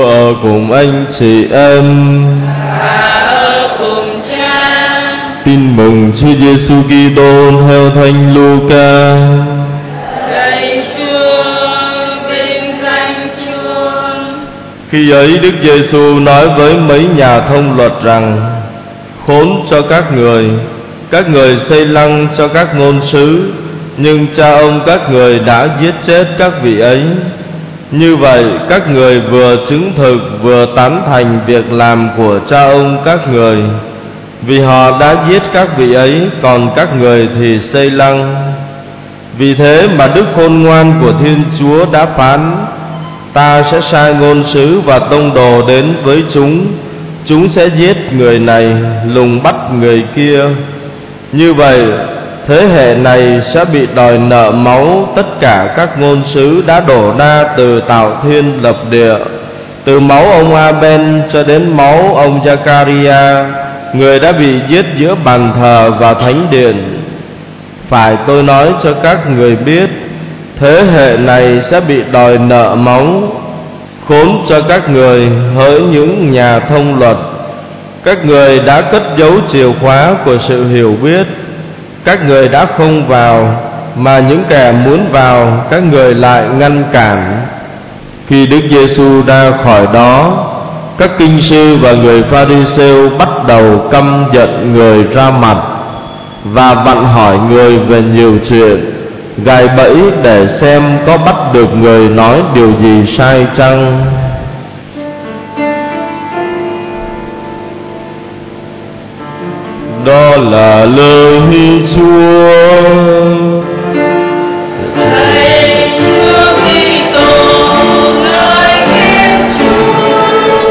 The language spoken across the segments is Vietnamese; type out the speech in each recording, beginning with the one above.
Chúa ở cùng anh chị em và ở cùng Cha. Tin mừng Chúa Giêsu Kitô theo Thánh Luca. Lạy Chúa, vinh danh Chúa. Khi ấy Đức Giêsu nói với mấy nhà thông luật rằng: khốn cho các người xây lăng cho các ngôn sứ, nhưng cha ông các người đã giết chết các vị ấy. Như vậy các người vừa chứng thực vừa tán thành việc làm của cha ông các người, vì họ đã giết các vị ấy, còn các người thì xây lăng. Vì thế mà Đức Khôn Ngoan của Thiên Chúa đã phán: ta sẽ sai ngôn sứ và tông đồ đến với chúng sẽ giết người này, lùng bắt người kia. Như vậy thế hệ này sẽ bị đòi nợ máu tất cả các ngôn sứ đã đổ ra từ tạo thiên lập địa, từ máu ông Abel cho đến máu ông Giacaria, người đã bị giết giữa bàn thờ và thánh điện. Phải tôi nói cho các người biết, thế hệ này sẽ bị đòi nợ máu. Khốn cho các người hỡi những nhà thông luật, các người đã cất giấu chìa khóa của sự hiểu biết. Các người đã không vào, mà những kẻ muốn vào các người lại ngăn cản. Khi Đức Giêsu ra khỏi đó, các kinh sư và người Pha-ri-sêu bắt đầu căm giận người ra mặt và vặn hỏi người về nhiều chuyện, gài bẫy để xem có bắt được người nói điều gì sai chăng. Đó là lời Chúa. Lạy Chúa Kitô, ngợi khen Chúa.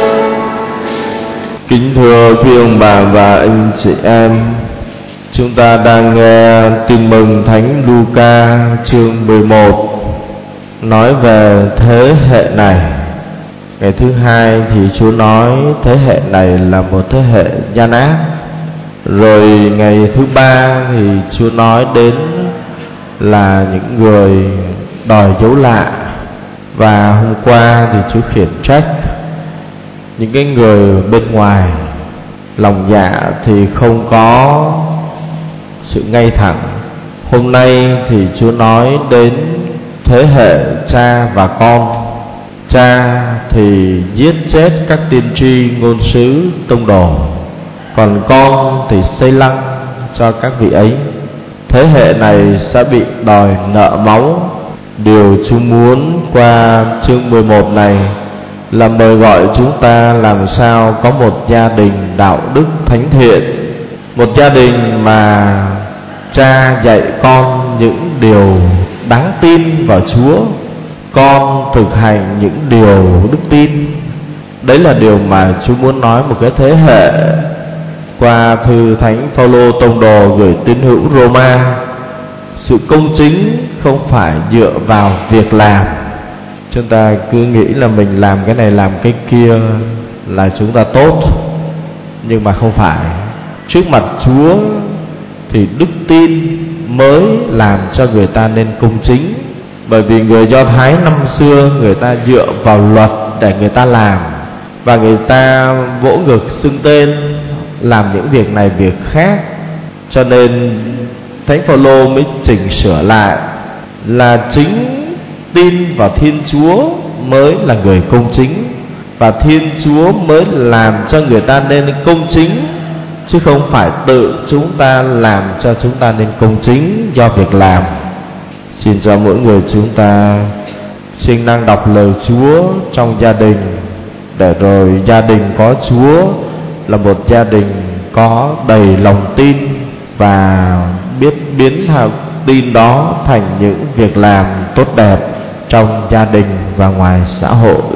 Kính thưa quý ông bà và anh chị em, chúng ta đang nghe tin mừng Thánh Luca chương 11 nói về thế hệ này. Ngày thứ hai thì Chúa nói thế hệ này là một thế hệ gian ác. Rồi ngày thứ ba thì Chúa nói đến là những người đòi dấu lạ. Và hôm qua thì Chúa khiển trách những cái người bên ngoài, lòng dạ thì không có sự ngay thẳng. Hôm nay thì Chúa nói đến thế hệ cha và con. Cha thì giết chết các tiên tri, ngôn sứ, tông đồ, còn con thì xây lăng cho các vị ấy. Thế hệ này sẽ bị đòi nợ máu. Điều Chúa muốn qua chương 11 này là mời gọi chúng ta làm sao có một gia đình đạo đức thánh thiện, một gia đình mà cha dạy con những điều đáng tin vào Chúa, con thực hành những điều đức tin. Đấy là điều mà Chúa muốn nói một cái thế hệ qua thư Thánh Phaolô tông đồ gửi tín hữu Roma. Sự công chính không phải dựa vào việc làm. Chúng ta cứ nghĩ là mình làm cái này làm cái kia là chúng ta tốt, nhưng mà không phải. Trước mặt Chúa thì đức tin mới làm cho người ta nên công chính. Bởi vì người Do Thái năm xưa người ta dựa vào luật để người ta làm, và người ta vỗ ngực xưng tên, làm những việc này việc khác. Cho nên Thánh Phaolô mới chỉnh sửa lại là chính tin vào Thiên Chúa mới là người công chính, và Thiên Chúa mới làm cho người ta nên công chính, chứ không phải tự chúng ta làm cho chúng ta nên công chính do việc làm. Xin cho mỗi người chúng ta siêng năng đọc lời Chúa trong gia đình, để rồi gia đình có Chúa là một gia đình có đầy lòng tin, và biết biến tin đó thành những việc làm tốt đẹp trong gia đình và ngoài xã hội.